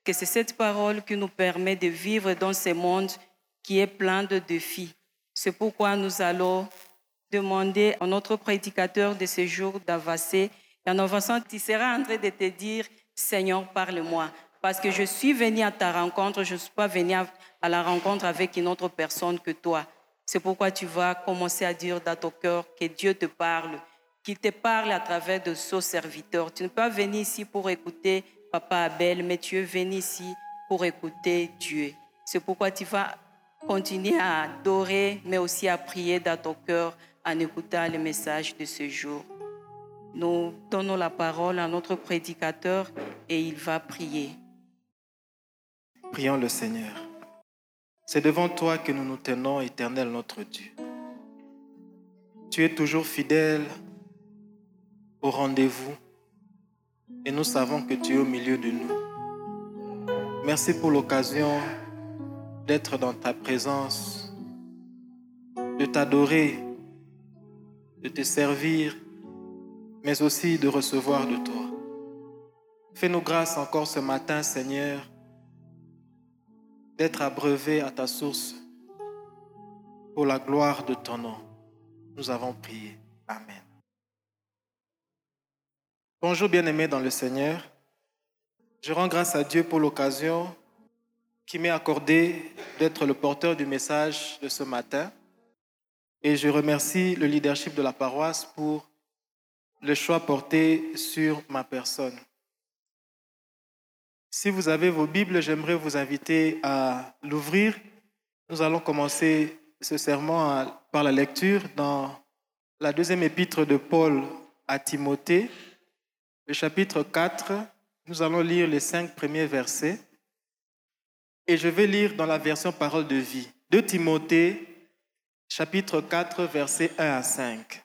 que c'est cette parole qui nous permet de vivre dans ce monde qui est plein de défis. C'est pourquoi nous allons demander à notre prédicateur de ce jour d'avancer. Et en avançant, tu seras en train de te dire, Seigneur, parle-moi. Parce que je suis venu à ta rencontre, je ne suis pas venu à la rencontre avec une autre personne que toi. C'est pourquoi tu vas commencer à dire dans ton cœur que Dieu te parle, qu'il te parle à travers de son serviteur. Tu n'es pas venu ici pour écouter Papa Abel, mais tu es venu ici pour écouter Dieu. C'est pourquoi tu vas continuer à adorer, mais aussi à prier dans ton cœur en écoutant le message de ce jour. Nous donnons la parole à notre prédicateur et il va prier. Prions le Seigneur. C'est devant toi que nous nous tenons, Éternel notre Dieu. Tu es toujours fidèle au rendez-vous et nous savons que tu es au milieu de nous. Merci pour l'occasion d'être dans ta présence, de t'adorer, de te servir, mais aussi de recevoir de toi. Fais-nous grâce encore ce matin, Seigneur, d'être abreuvés à ta source pour la gloire de ton nom. Nous avons prié. Amen. Bonjour bien-aimés dans le Seigneur. Je rends grâce à Dieu pour l'occasion qui m'est accordée d'être le porteur du message de ce matin. Et je remercie le leadership de la paroisse pour le choix porté sur ma personne. Si vous avez vos Bibles, j'aimerais vous inviter à l'ouvrir. Nous allons commencer ce sermon par la lecture dans la deuxième épître de Paul à Timothée, le chapitre 4. Nous allons lire les 5 premiers versets. Et je vais lire dans la version Parole de vie. 2 Timothée, chapitre 4, versets 1 à 5.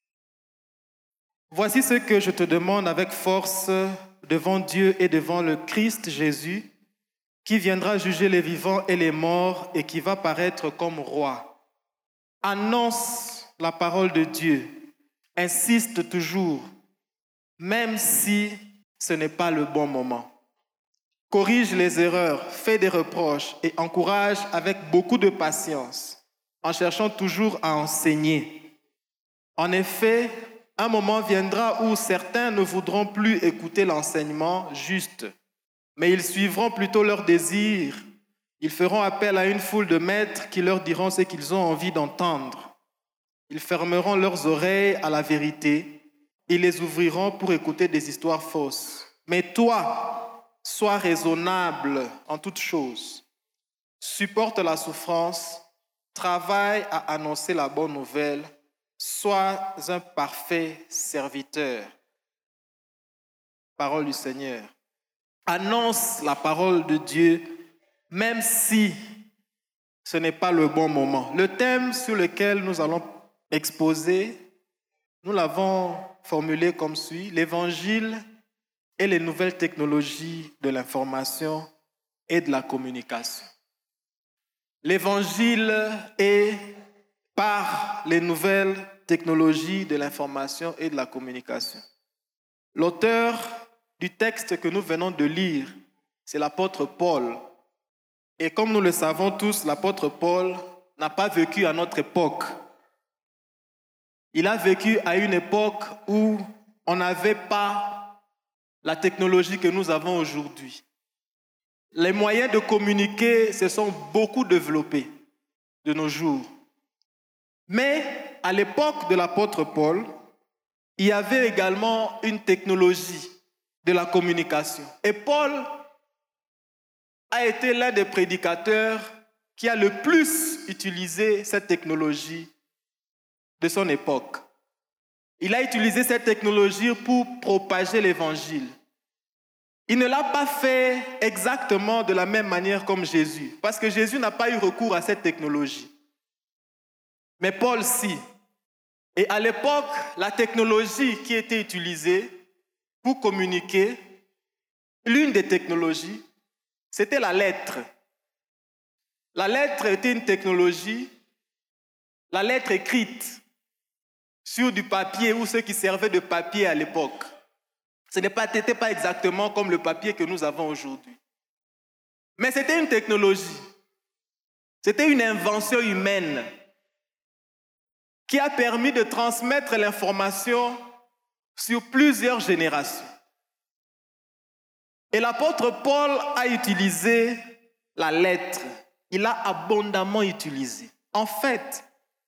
Voici ce que je te demande avec force devant Dieu et devant le Christ Jésus, qui viendra juger les vivants et les morts et qui va paraître comme roi. Annonce la parole de Dieu, insiste toujours, même si ce n'est pas le bon moment. Corrige les erreurs, fais des reproches et encourage avec beaucoup de patience, en cherchant toujours à enseigner. En effet, un moment viendra où certains ne voudront plus écouter l'enseignement juste, mais ils suivront plutôt leurs désirs. Ils feront appel à une foule de maîtres qui leur diront ce qu'ils ont envie d'entendre. Ils fermeront leurs oreilles à la vérité et les ouvriront pour écouter des histoires fausses. Mais toi, sois raisonnable en toutes choses. Supporte la souffrance, travaille à annoncer la bonne nouvelle. Sois un parfait serviteur. Parole du Seigneur. Annonce la parole de Dieu, même si ce n'est pas le bon moment. Le thème sur lequel nous allons exposer, nous l'avons formulé comme suit: l'Évangile et les nouvelles technologies de l'information et de la communication. L'Évangile est par les nouvelles technologies de l'information et de la communication. L'auteur du texte que nous venons de lire, c'est l'apôtre Paul. Et comme nous le savons tous, l'apôtre Paul n'a pas vécu à notre époque. Il a vécu à une époque où on n'avait pas la technologie que nous avons aujourd'hui. Les moyens de communiquer se sont beaucoup développés de nos jours. Mais à l'époque de l'apôtre Paul, il y avait également une technologie de la communication. Et Paul a été l'un des prédicateurs qui a le plus utilisé cette technologie de son époque. Il a utilisé cette technologie pour propager l'évangile. Il ne l'a pas fait exactement de la même manière comme Jésus, parce que Jésus n'a pas eu recours à cette technologie. Mais Paul, si. Et à l'époque, la technologie qui était utilisée pour communiquer, l'une des technologies, c'était la lettre. La lettre était une technologie, la lettre écrite sur du papier ou ce qui servait de papier à l'époque. Ce n'était pas exactement comme le papier que nous avons aujourd'hui. Mais c'était une technologie. C'était une invention humaine qui a permis de transmettre l'information sur plusieurs générations. Et l'apôtre Paul a utilisé la lettre. Il l'a abondamment utilisé. En fait,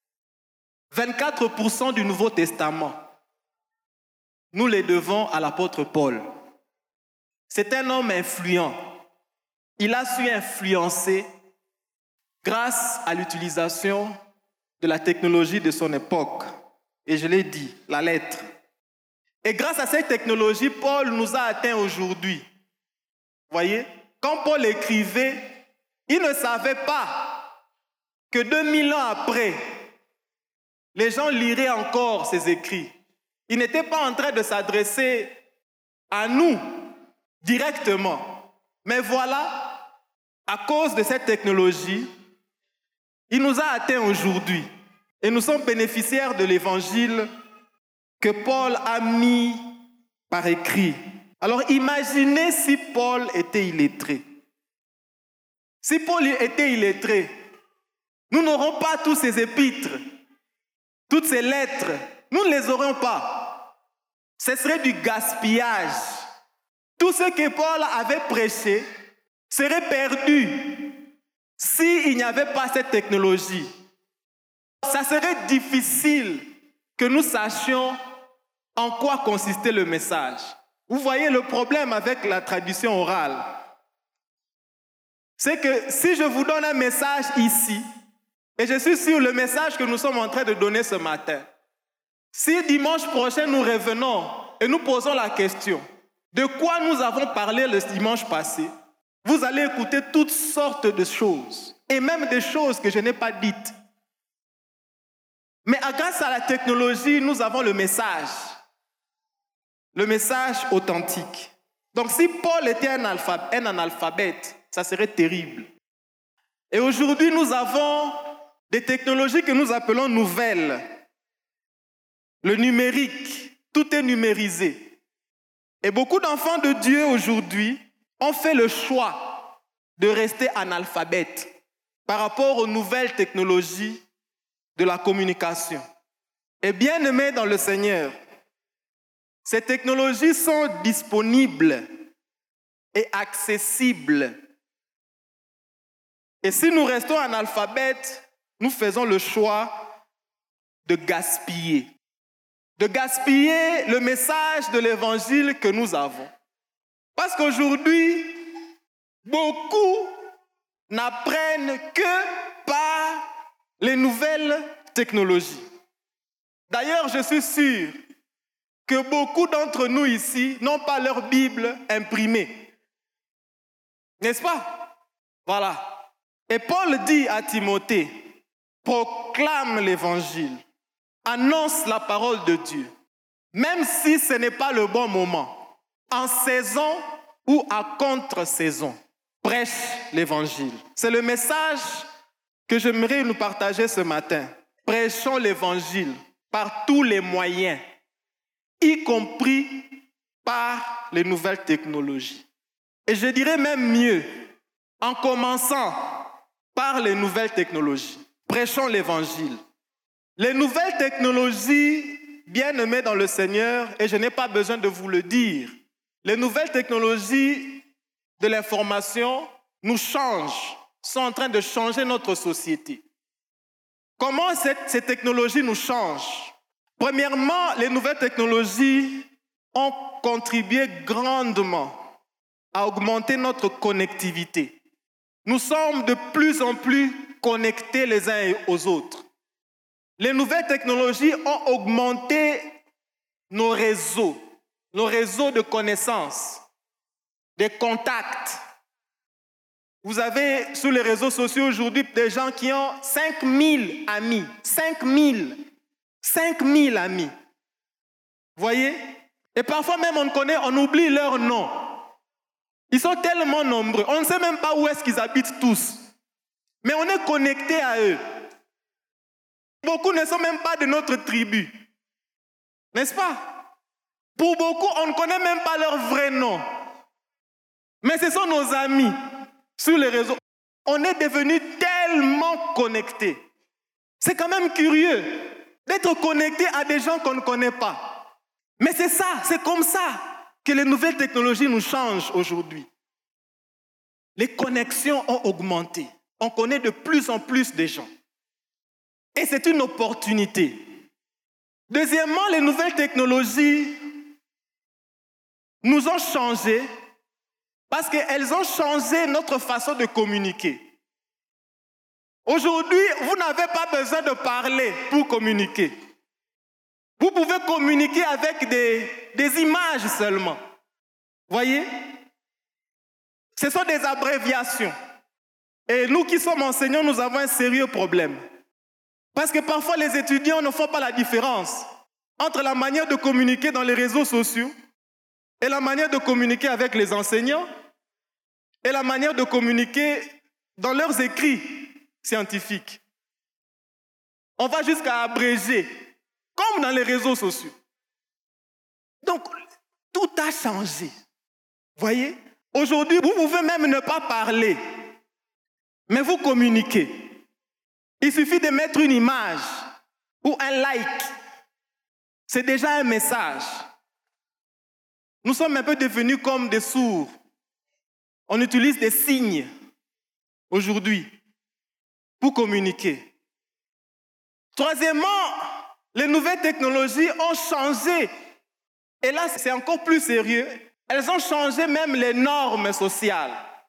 24% du Nouveau Testament, nous les devons à l'apôtre Paul. C'est un homme influent. Il a su influencer grâce à l'utilisation de la technologie de son époque. Et je l'ai dit, la lettre. Et grâce à cette technologie, Paul nous a atteints aujourd'hui. Vous voyez, quand Paul écrivait, il ne savait pas que 2000 ans après, les gens liraient encore ses écrits. Il n'était pas en train de s'adresser à nous directement. Mais voilà, à cause de cette technologie, il nous a atteints aujourd'hui. Et nous sommes bénéficiaires de l'évangile que Paul a mis par écrit. Alors imaginez si Paul était illettré. Si Paul était illettré, nous n'aurons pas tous ces épîtres, toutes ces lettres, nous ne les aurions pas. Ce serait du gaspillage. Tout ce que Paul avait prêché serait perdu s'il n'y avait pas cette technologie. Ça serait difficile que nous sachions en quoi consistait le message. Vous voyez le problème avec la tradition orale. C'est que si je vous donne un message ici, et je suis sûr le message que nous sommes en train de donner ce matin, si dimanche prochain nous revenons et nous posons la question de quoi nous avons parlé le dimanche passé, vous allez écouter toutes sortes de choses, et même des choses que je n'ai pas dites. Mais grâce à la technologie, nous avons le message authentique. Donc si Paul était un analphabète, ça serait terrible. Et aujourd'hui, nous avons des technologies que nous appelons nouvelles. Le numérique, tout est numérisé. Et beaucoup d'enfants de Dieu aujourd'hui ont fait le choix de rester analphabètes par rapport aux nouvelles technologies de la communication. Et bien aimés dans le Seigneur, ces technologies sont disponibles et accessibles. Et si nous restons analphabètes, nous faisons le choix de gaspiller. De gaspiller le message de l'évangile que nous avons. Parce qu'aujourd'hui, beaucoup n'apprennent que par les nouvelles technologies. D'ailleurs, je suis sûr que beaucoup d'entre nous ici n'ont pas leur Bible imprimée. N'est-ce pas? Voilà. Et Paul dit à Timothée, proclame l'évangile, annonce la parole de Dieu, même si ce n'est pas le bon moment, en saison ou à contre-saison, prêche l'évangile. C'est le message que j'aimerais nous partager ce matin. Prêchons l'évangile par tous les moyens, y compris par les nouvelles technologies. Et je dirais même mieux, en commençant par les nouvelles technologies. Prêchons l'évangile. Les nouvelles technologies, bien-aimés dans le Seigneur, et je n'ai pas besoin de vous le dire, les nouvelles technologies de l'information nous changent, sont en train de changer notre société. Comment ces technologies nous changent? Premièrement, les nouvelles technologies ont contribué grandement à augmenter notre connectivité. Nous sommes de plus en plus connectés les uns aux autres. Les nouvelles technologies ont augmenté nos réseaux de connaissances, des contacts. Vous avez sur les réseaux sociaux aujourd'hui des gens qui ont 5000 amis. 5000 amis. Vous voyez? Et parfois même on oublie leur nom. Ils sont tellement nombreux. On ne sait même pas où est-ce qu'ils habitent tous. Mais on est connectés à eux. Beaucoup ne sont même pas de notre tribu. N'est-ce pas? Pour beaucoup, on ne connaît même pas leur vrai nom. Mais ce sont nos amis. sur les réseaux. On est devenu tellement connectés. C'est quand même curieux d'être connecté à des gens qu'on ne connaît pas. Mais c'est ça, c'est comme ça que les nouvelles technologies nous changent aujourd'hui. Les connexions ont augmenté. On connaît de plus en plus de gens. Et c'est une opportunité. Deuxièmement, les nouvelles technologies nous ont changé parce qu'elles ont changé notre façon de communiquer. Aujourd'hui, vous n'avez pas besoin de parler pour communiquer. Vous pouvez communiquer avec des images seulement. Voyez? Ce sont des abréviations. Et nous qui sommes enseignants, nous avons un sérieux problème. Parce que parfois, les étudiants ne font pas la différence entre la manière de communiquer dans les réseaux sociaux et la manière de communiquer avec les enseignants et la manière de communiquer dans leurs écrits scientifiques. On va jusqu'à abréger, comme dans les réseaux sociaux. Donc, tout a changé. Voyez? Aujourd'hui, vous pouvez même ne pas parler, mais vous communiquez. Il suffit de mettre une image ou un like. C'est déjà un message. Nous sommes un peu devenus comme des sourds. On utilise des signes aujourd'hui pour communiquer. Troisièmement, les nouvelles technologies ont changé. Et là, c'est encore plus sérieux. Elles ont changé même les normes sociales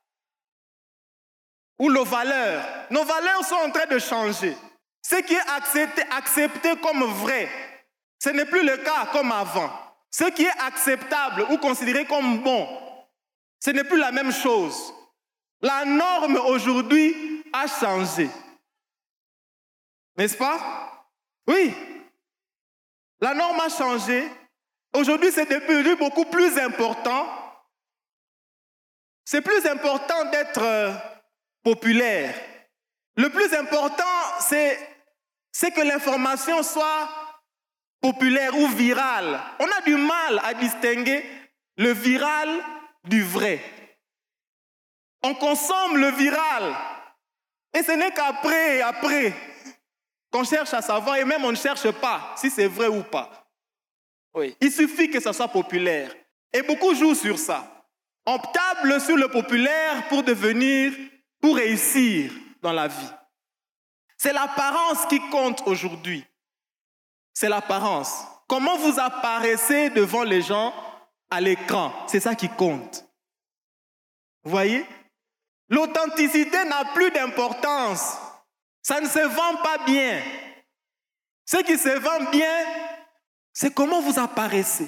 ou nos valeurs. Nos valeurs sont en train de changer. Ce qui est accepté comme vrai, ce n'est plus le cas comme avant. Ce qui est acceptable ou considéré comme bon, ce n'est plus la même chose. La norme aujourd'hui a changé. N'est-ce pas? Oui. La norme a changé. Aujourd'hui, c'est devenu beaucoup plus important. C'est plus important d'être populaire. Le plus important, c'est que l'information soit populaire ou virale. On a du mal à distinguer le viral du vrai. On consomme le viral. Et ce n'est qu'après qu'on cherche à savoir, et même on ne cherche pas si c'est vrai ou pas. Oui. Il suffit que ça soit populaire. Et beaucoup jouent sur ça. On table sur le populaire pour réussir dans la vie. C'est l'apparence qui compte aujourd'hui. C'est l'apparence. Comment vous apparaissez devant les gens à l'écran, c'est ça qui compte. Vous voyez? L'authenticité n'a plus d'importance. Ça ne se vend pas bien. Ce qui se vend bien, c'est comment vous apparaissez.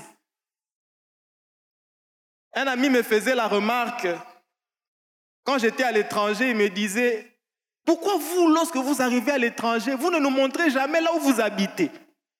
Un ami me faisait la remarque, quand j'étais à l'étranger, il me disait, pourquoi vous, lorsque vous arrivez à l'étranger, vous ne nous montrez jamais là où vous habitez?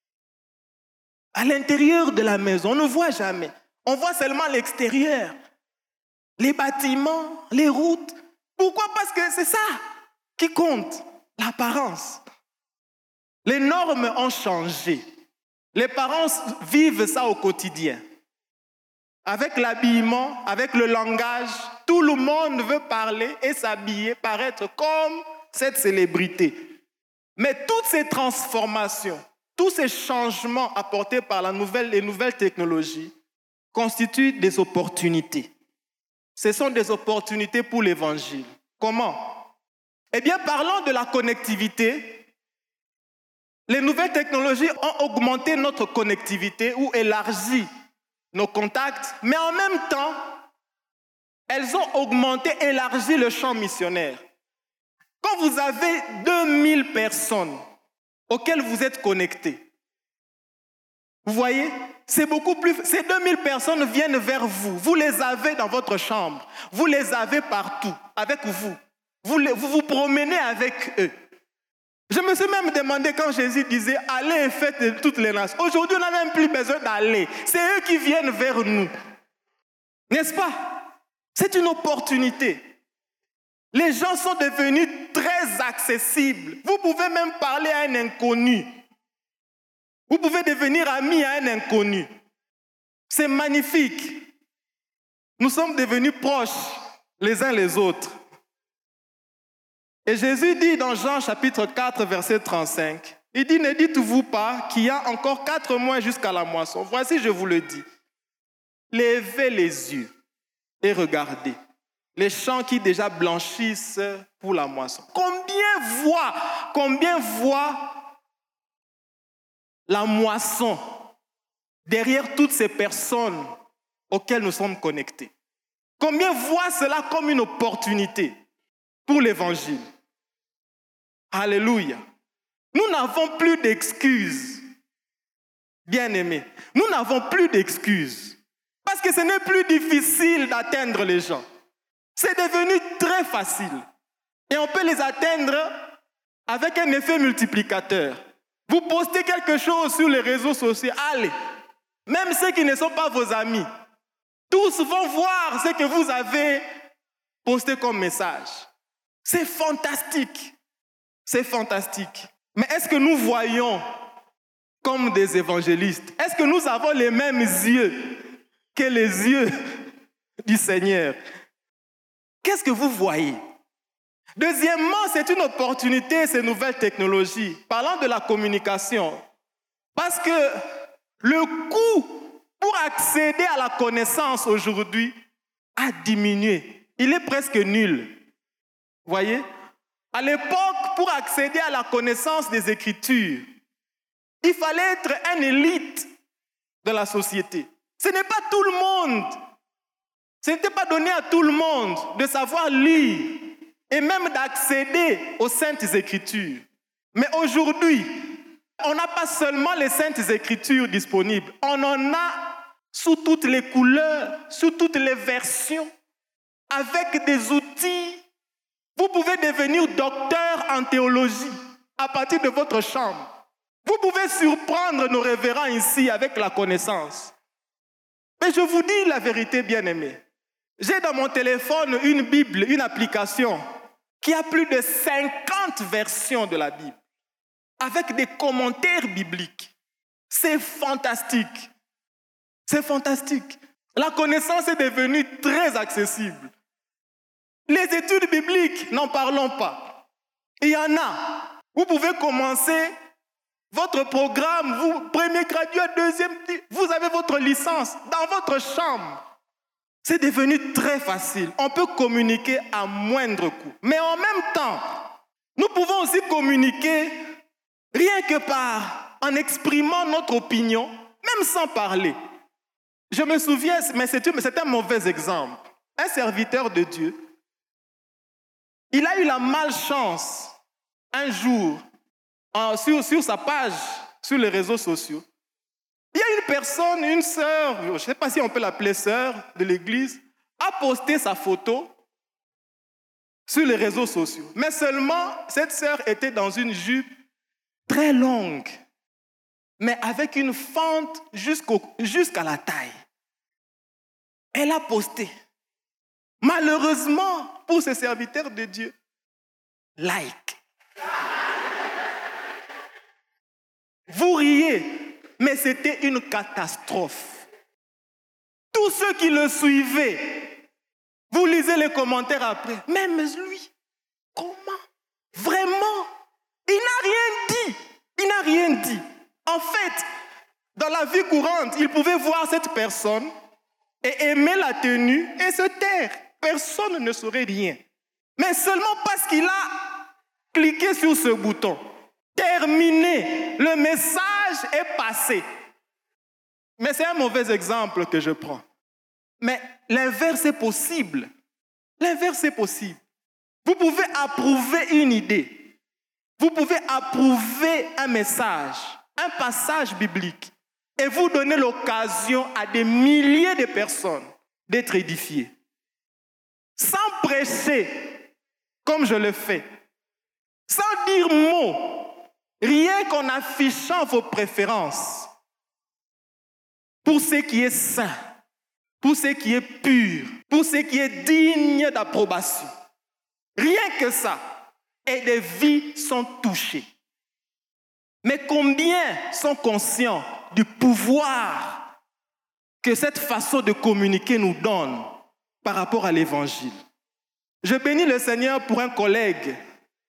À l'intérieur de la maison, on ne voit jamais. On voit seulement l'extérieur, les bâtiments, les routes. Pourquoi? Parce que c'est ça qui compte, l'apparence. Les normes ont changé. Les parents vivent ça au quotidien. Avec l'habillement, avec le langage, tout le monde veut parler et s'habiller, paraître comme cette célébrité. Mais toutes ces transformations, tous ces changements apportés par les nouvelles technologies constituent des opportunités. Ce sont des opportunités pour l'évangile. Comment? Eh bien, parlant de la connectivité, les nouvelles technologies ont augmenté notre connectivité ou élargi nos contacts, mais en même temps, elles ont augmenté, élargi le champ missionnaire. Quand vous avez 2000 personnes auxquelles vous êtes connectés, vous voyez, c'est beaucoup plus... Ces 2000 personnes viennent vers vous. Vous les avez dans votre chambre. Vous les avez partout, avec vous. Vous vous promenez avec eux. Je me suis même demandé quand Jésus disait « Allez et faites de toutes les nations ». Aujourd'hui, on n'a même plus besoin d'aller. C'est eux qui viennent vers nous. N'est-ce pas? C'est une opportunité. Les gens sont devenus très accessibles. Vous pouvez même parler à un inconnu. Vous pouvez devenir ami à un inconnu. C'est magnifique. Nous sommes devenus proches les uns les autres. Et Jésus dit dans Jean chapitre 4, verset 35, il dit, ne dites-vous pas qu'il y a encore 4 mois jusqu'à la moisson? Voici, je vous le dis. Levez les yeux et regardez les champs qui déjà blanchissent pour la moisson. Combien voit la moisson derrière toutes ces personnes auxquelles nous sommes connectés? Combien voit cela comme une opportunité pour l'évangile? Alléluia. Nous n'avons plus d'excuses, bien-aimés. Nous n'avons plus d'excuses. Parce que ce n'est plus difficile d'atteindre les gens. C'est devenu très facile. Et on peut les atteindre avec un effet multiplicateur. Vous postez quelque chose sur les réseaux sociaux, allez, même ceux qui ne sont pas vos amis, tous vont voir ce que vous avez posté comme message. C'est fantastique. C'est fantastique. Mais est-ce que nous voyons comme des évangélistes? Est-ce que nous avons les mêmes yeux que les yeux du Seigneur? Qu'est-ce que vous voyez? Deuxièmement, c'est une opportunité, ces nouvelles technologies. Parlant de la communication, parce que le coût pour accéder à la connaissance aujourd'hui a diminué. Il est presque nul. Vous voyez? À l'époque, pour accéder à la connaissance des Écritures, il fallait être un élite de la société. Ce n'est pas tout le monde. Ce n'était pas donné à tout le monde de savoir lire et même d'accéder aux Saintes Écritures. Mais aujourd'hui, on n'a pas seulement les Saintes Écritures disponibles, on en a sous toutes les couleurs, sous toutes les versions, avec des outils. Vous pouvez devenir docteur en théologie à partir de votre chambre. Vous pouvez surprendre nos révérends ici avec la connaissance. Mais je vous dis la vérité, bien-aimés. J'ai dans mon téléphone une Bible, une application qui a plus de 50 versions de la Bible, avec des commentaires bibliques. C'est fantastique. C'est fantastique. La connaissance est devenue très accessible. Les études bibliques, n'en parlons pas. Il y en a. Vous pouvez commencer votre programme, vous, premier gradué, deuxième, vous avez votre licence dans votre chambre. C'est devenu très facile. On peut communiquer à moindre coût. Mais en même temps, nous pouvons aussi communiquer rien que en exprimant notre opinion, même sans parler. Je me souviens, mais c'est un mauvais exemple. Un serviteur de Dieu, il a eu la malchance, un jour, sur sa page, sur les réseaux sociaux, il y a une personne, une sœur, je ne sais pas si on peut l'appeler sœur de l'église, a posté sa photo sur les réseaux sociaux. Mais seulement, cette sœur était dans une jupe très longue, mais avec une fente jusqu'à la taille. Elle a posté. Malheureusement, pour ces serviteurs de Dieu, like. Vous riez, mais c'était une catastrophe. Tous ceux qui le suivaient, vous lisez les commentaires après. Même lui, comment? Vraiment? Il n'a rien dit. Il n'a rien dit. En fait, dans la vie courante, il pouvait voir cette personne et aimer la tenue et se taire. Personne ne saurait rien. Mais seulement parce qu'il a cliqué sur ce bouton. Terminé. Le message est passé. Mais c'est un mauvais exemple que je prends. Mais l'inverse est possible. L'inverse est possible. Vous pouvez approuver une idée. Vous pouvez approuver un message, un passage biblique. Et vous donner l'occasion à des milliers de personnes d'être édifiées. Sans prêcher, comme je le fais. Sans dire mot. Rien qu'en affichant vos préférences. Pour ce qui est saint. Pour ce qui est pur. Pour ce qui est digne d'approbation. Rien que ça. Et des vies sont touchées. Mais combien sont conscients du pouvoir que cette façon de communiquer nous donne par rapport à l'évangile? Je bénis le Seigneur pour un collègue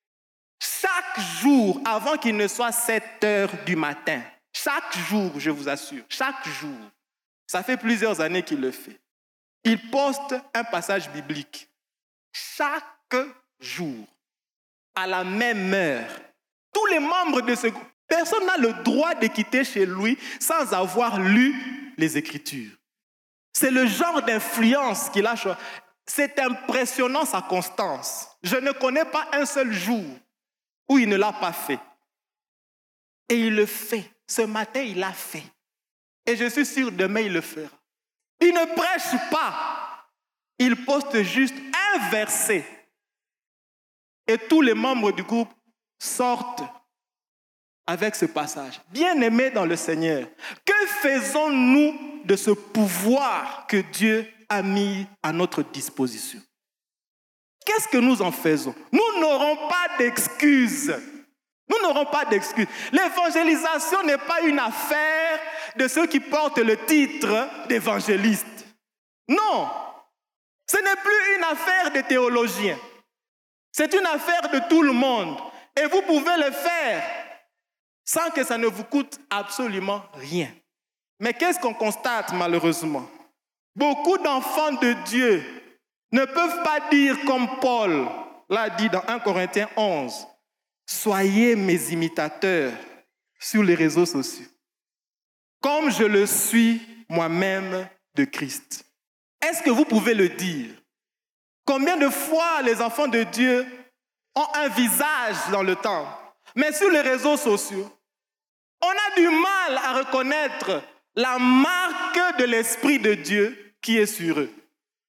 chaque jour, avant qu'il ne soit 7 heures du matin, chaque jour, je vous assure, chaque jour, ça fait plusieurs années qu'il le fait, il poste un passage biblique. Chaque jour, à la même heure. Tous les membres de ce groupe, personne n'a le droit de quitter chez lui sans avoir lu les Écritures. C'est le genre d'influence qu'il a choisi. C'est impressionnant sa constance. Je ne connais pas un seul jour où il ne l'a pas fait. Et il le fait. Ce matin, il l'a fait. Et je suis sûr, demain, il le fera. Il ne prêche pas. Il poste juste un verset. Et tous les membres du groupe sortent avec ce passage. Bien-aimés dans le Seigneur, que faisons-nous de ce pouvoir que Dieu a mis à notre disposition? Qu'est-ce que nous en faisons? Nous n'aurons pas d'excuses. Nous n'aurons pas d'excuses. L'évangélisation n'est pas une affaire de ceux qui portent le titre d'évangéliste. Non, ce n'est plus une affaire de théologiens. C'est une affaire de tout le monde. Et vous pouvez le faire sans que ça ne vous coûte absolument rien. Mais qu'est-ce qu'on constate malheureusement? Beaucoup d'enfants de Dieu ne peuvent pas dire comme Paul l'a dit dans 1 Corinthiens 11, « Soyez mes imitateurs sur les réseaux sociaux, comme je le suis moi-même de Christ. » Est-ce que vous pouvez le dire? Combien de fois les enfants de Dieu ont un visage dans le temple, mais sur les réseaux sociaux, on a du mal à reconnaître la marque de l'Esprit de Dieu qui est sur eux.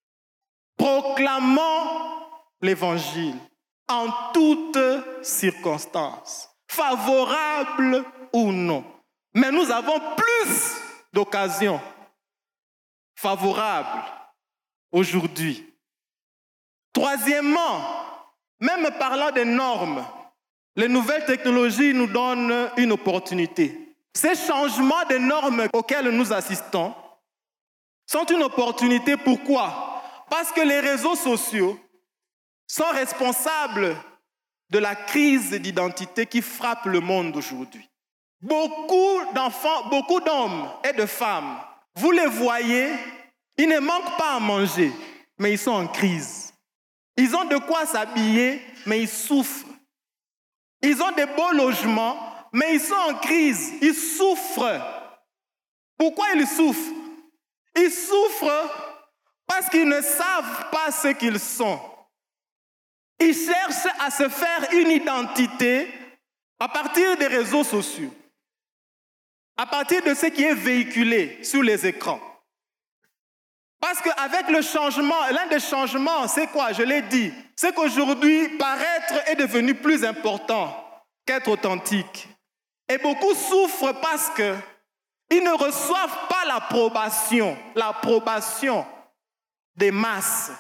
Proclamons l'Évangile en toutes circonstances, favorables ou non. Mais nous avons plus d'occasions favorables aujourd'hui. Troisièmement, même parlant des normes, les nouvelles technologies nous donnent une opportunité. Ces changements de normes auxquels nous assistons sont une opportunité. Pourquoi? Parce que les réseaux sociaux sont responsables de la crise d'identité qui frappe le monde aujourd'hui. Beaucoup d'enfants, beaucoup d'hommes et de femmes, vous les voyez, ils ne manquent pas à manger, mais ils sont en crise. Ils ont de quoi s'habiller, mais ils souffrent. Ils ont de beaux logements, mais ils sont en crise. Ils souffrent. Pourquoi ils souffrent? Ils souffrent parce qu'ils ne savent pas ce qu'ils sont. Ils cherchent à se faire une identité à partir des réseaux sociaux, à partir de ce qui est véhiculé sur les écrans. Parce qu'avec le changement, l'un des changements, c'est quoi? Je l'ai dit, c'est qu'aujourd'hui, paraître est devenu plus important qu'être authentique. Et beaucoup souffrent parce qu'ils ne reçoivent pas l'approbation des masses.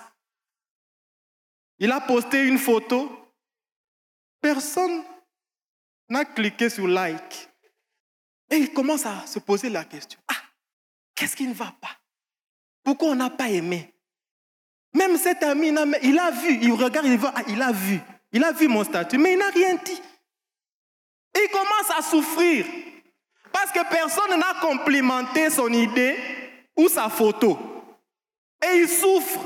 Il a posté une photo, personne n'a cliqué sur like. Et il commence à se poser la question, qu'est-ce qui ne va pas? Pourquoi on n'a pas aimé? Même cet ami, il a vu, il regarde, il voit, il a vu mon statut, mais il n'a rien dit. Et il commence à souffrir parce que personne n'a complimenté son idée ou sa photo. Et il souffre.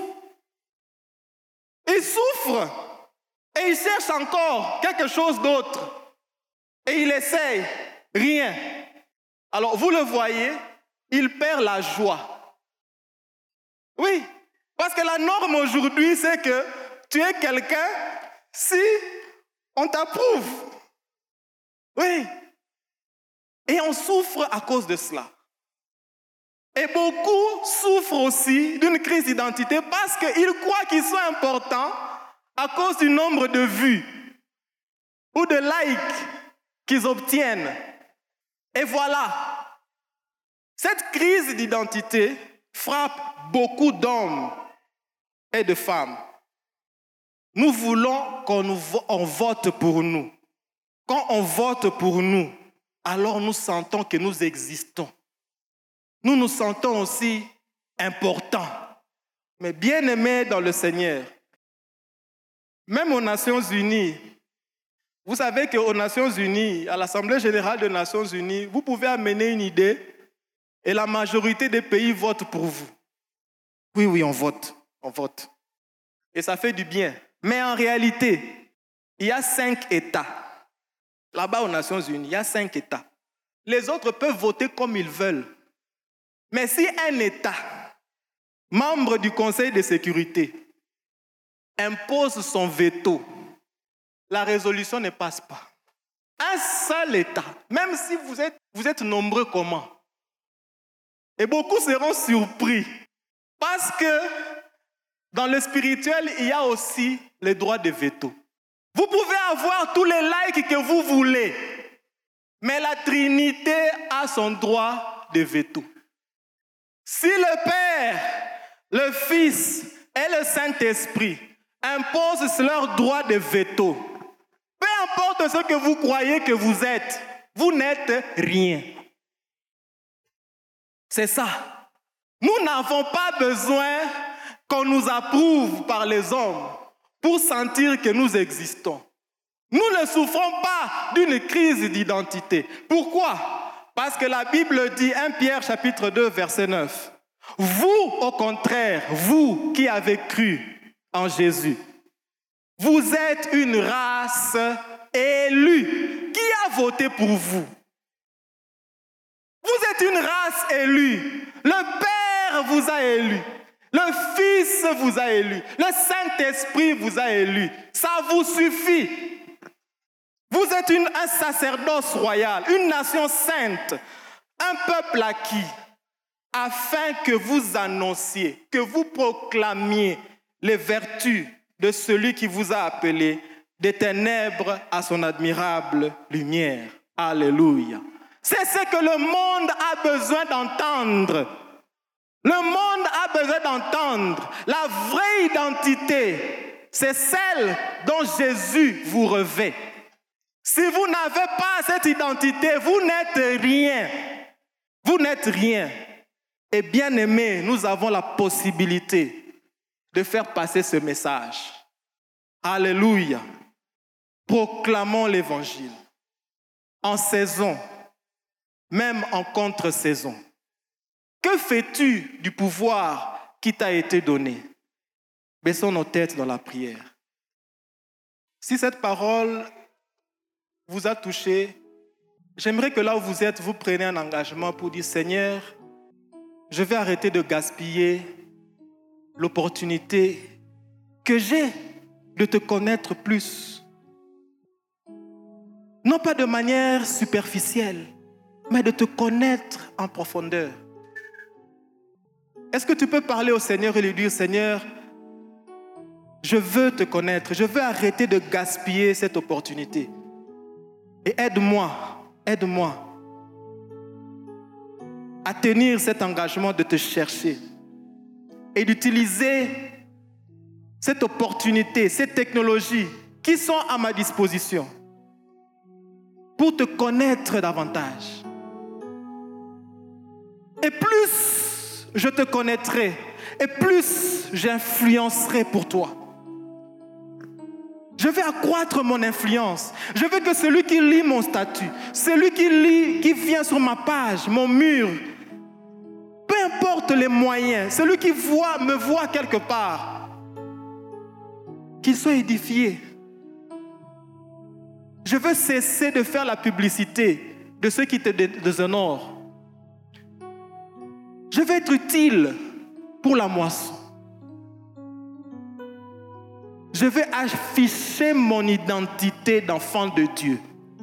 Il souffre. Et il cherche encore quelque chose d'autre. Et il essaye. Rien. Alors, vous le voyez, il perd la joie. Oui, parce que la norme aujourd'hui, c'est que tu es quelqu'un si on t'approuve. Oui. Et on souffre à cause de cela. Et beaucoup souffrent aussi d'une crise d'identité parce qu'ils croient qu'ils sont importants à cause du nombre de vues ou de likes qu'ils obtiennent. Et voilà. Cette crise d'identité frappe beaucoup d'hommes et de femmes. Nous voulons qu'on vote pour nous. Quand on vote pour nous, alors nous sentons que nous existons. Nous nous sentons aussi importants. Mais bien-aimés dans le Seigneur, même aux Nations Unies, Vous savez qu'aux Nations Unies, à l'Assemblée Générale des Nations Unies, vous pouvez amener une idée et la majorité des pays votent pour vous. Oui, on vote. Et ça fait du bien. Mais en réalité, il y a 5 États. Là-bas aux Nations Unies, il y a 5 États. Les autres peuvent voter comme ils veulent. Mais si un État, membre du Conseil de sécurité, impose son veto, la résolution ne passe pas. Un seul État, même si vous êtes nombreux comment. Et beaucoup seront surpris. Parce que dans le spirituel, il y a aussi le droit de veto. Vous pouvez avoir tous les likes que vous voulez, mais la Trinité a son droit de veto. Si le Père, le Fils et le Saint-Esprit imposent leur droit de veto, peu importe ce que vous croyez que vous n'êtes rien. C'est ça. Nous n'avons pas besoin qu'on nous approuve par les hommes pour sentir que nous existons. Nous ne souffrons pas d'une crise d'identité. Pourquoi? Parce que la Bible dit, 1 Pierre chapitre 2, verset 9, « Vous, au contraire, vous qui avez cru en Jésus, vous êtes une race élue. » Qui a voté pour vous? Vous êtes une race élue. Le Père vous a élu. Le Fils vous a élu. Le Saint-Esprit vous a élu. Ça vous suffit. Vous êtes un sacerdoce royal, une nation sainte, un peuple acquis, afin que vous annonciez, que vous proclamiez les vertus de celui qui vous a appelé des ténèbres à son admirable lumière. Alléluia. C'est ce que le monde a besoin d'entendre. Le monde a besoin d'entendre. La vraie identité, c'est celle dont Jésus vous revêt. Si vous n'avez pas cette identité, vous n'êtes rien. Vous n'êtes rien. Et bien aimés, nous avons la possibilité de faire passer ce message. Alléluia. Proclamons l'évangile. En saison, même en contre-saison. Que fais-tu du pouvoir qui t'a été donné? Baissons nos têtes dans la prière. Si cette parole vous a touché, j'aimerais que là où vous êtes, vous preniez un engagement pour dire, Seigneur, je vais arrêter de gaspiller l'opportunité que j'ai de te connaître plus. Non pas de manière superficielle, mais de te connaître en profondeur. Est-ce que tu peux parler au Seigneur et lui dire, Seigneur, je veux te connaître, je veux arrêter de gaspiller cette opportunité. Et aide-moi à tenir cet engagement de te chercher et d'utiliser cette opportunité, ces technologies qui sont à ma disposition pour te connaître davantage. Et plus je te connaîtrai, et plus j'influencerai pour toi. Je vais accroître mon influence. Je veux que celui qui lit mon statut, celui qui vient sur ma page, mon mur, peu importe les moyens, celui qui me voit quelque part, qu'il soit édifié. Je veux cesser de faire la publicité de ceux qui te déshonorent. Je veux être utile pour la moisson. Je vais afficher mon identité d'enfant de Dieu.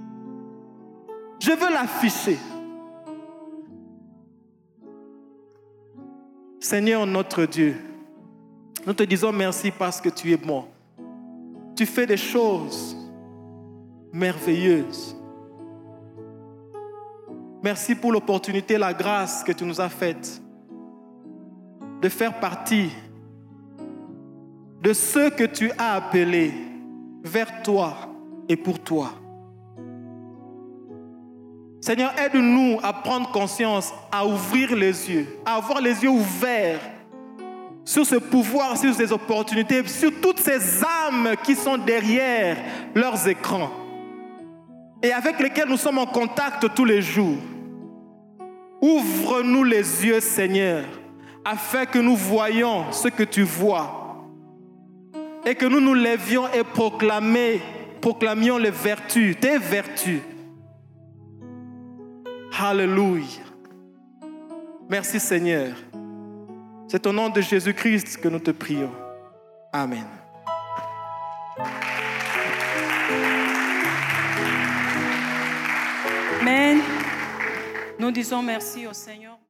Je veux l'afficher. Seigneur notre Dieu, nous te disons merci parce que tu es bon. Tu fais des choses merveilleuses. Merci pour l'opportunité, la grâce que tu nous as faite de faire partie de ceux que tu as appelés vers toi et pour toi. Seigneur, aide-nous à prendre conscience, à ouvrir les yeux, à avoir les yeux ouverts sur ce pouvoir, sur ces opportunités, sur toutes ces âmes qui sont derrière leurs écrans. et avec lesquels nous sommes en contact tous les jours. Ouvre-nous les yeux, Seigneur, afin que nous voyions ce que tu vois et que nous nous levions et proclamions les vertus, tes vertus. Alléluia. Merci Seigneur. C'est au nom de Jésus-Christ que nous te prions. Amen. Amen. Nous disons merci au Seigneur.